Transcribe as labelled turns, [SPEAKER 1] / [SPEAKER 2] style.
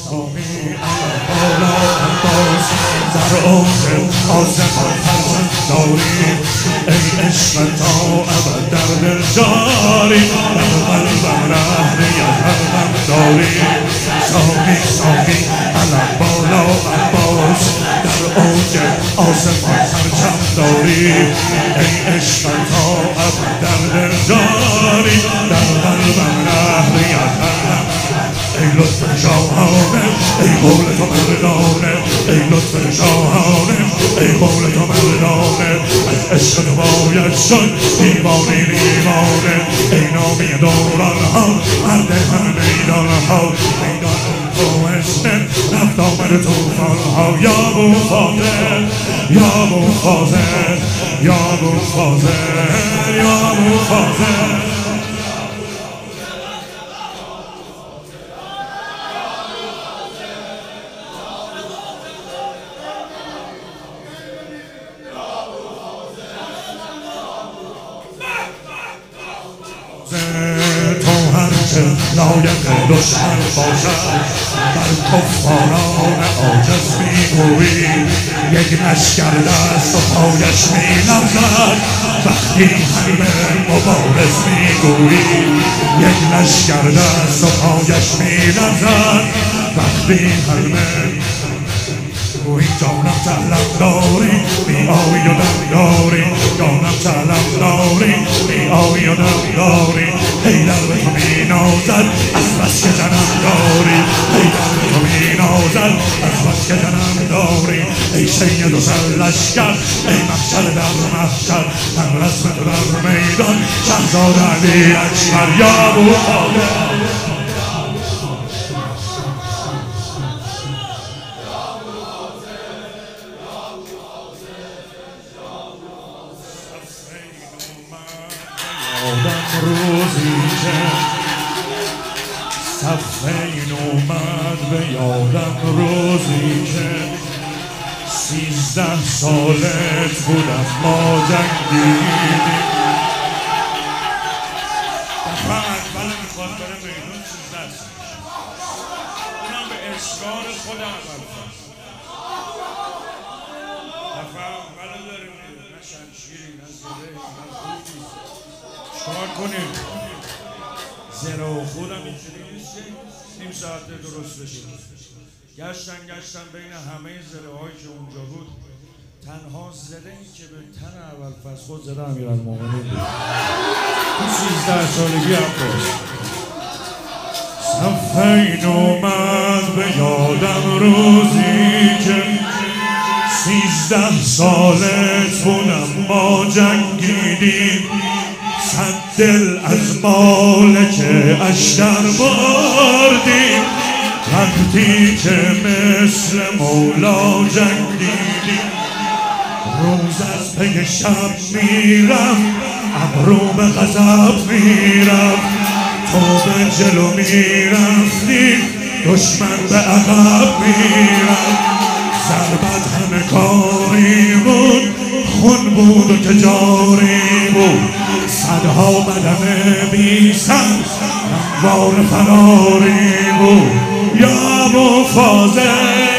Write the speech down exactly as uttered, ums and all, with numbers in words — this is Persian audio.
[SPEAKER 1] سامی بالا عباس در اوج آسمان فرزند داری ای عشق تا ابد در دل جاری در قلبم رهنی از قلبم داری سامی سامی علم بالا عباس در اوج آسمان پرچم داری ای عشق تا ابد در دل جاری در قلبم رهنی از قلبم ای لطف شاهانه ای قول تو مردانه ای لطف شاهانه ای قول تو مردانه از عشق تو باید شد دیوانه دیوانه ای نامی دوران ها مرد همه میدان ها میدان تو اسم رفت آمد توفان ها یا ابو فاضل یا ابو فاضل یا ابو فاضل یا ابو فاضل تو هرچه لایق دشمن باشد بر کفاران عاجز میگویی یک لشکر دست و پایش مینغزد وقتی همه مبارز میگویی یک لشکر دست و پایش مینغزد وقتی همه گویی جانم طلب داری می آوی و دم داری جانم طلب داری می آوی و دم داری حیدر به تو می نازد از بس که جنم داری حیدر به تو می نازد از بس که جنم داری ای سید و سرلشکر ای محشر در محشر هم رسم تو در میدان شهزاد علی اکبر یا ابو فاضل یادم روزی که صفین اومد به یادم روزی که سیزده سالت بودم ما جنگیدیم دفعه اول میخواد بره میدون سیزده سال اونم به اشکار خود اول فصل دفعه اول داره میدون نه شمشیری نه زره نه خودی چکار کنیم زره و خودم اینجوری نیست که نیم ساعته درست بشه گشتن گشتن بین همه زره هایی که اونجا بود تنها زره این که به تن اول فصل خود زره امیرالمومنین بود تو سیزده سالگی عباس صفین اومد به یادم روزی که سیزده سالت بودم ما جنگیدیم صد دل از مالک اشتر بردیم وقتی که مثل مولا جنگیدیم روز از پی شب میرم ابرو به غضب میرم تو به جلو میرفتی دشمن به عقب میرم ضربت همه کاری بود خون بود و تجاری بود صدها بدن بی سر هموار فراری بود یا ابو فاضل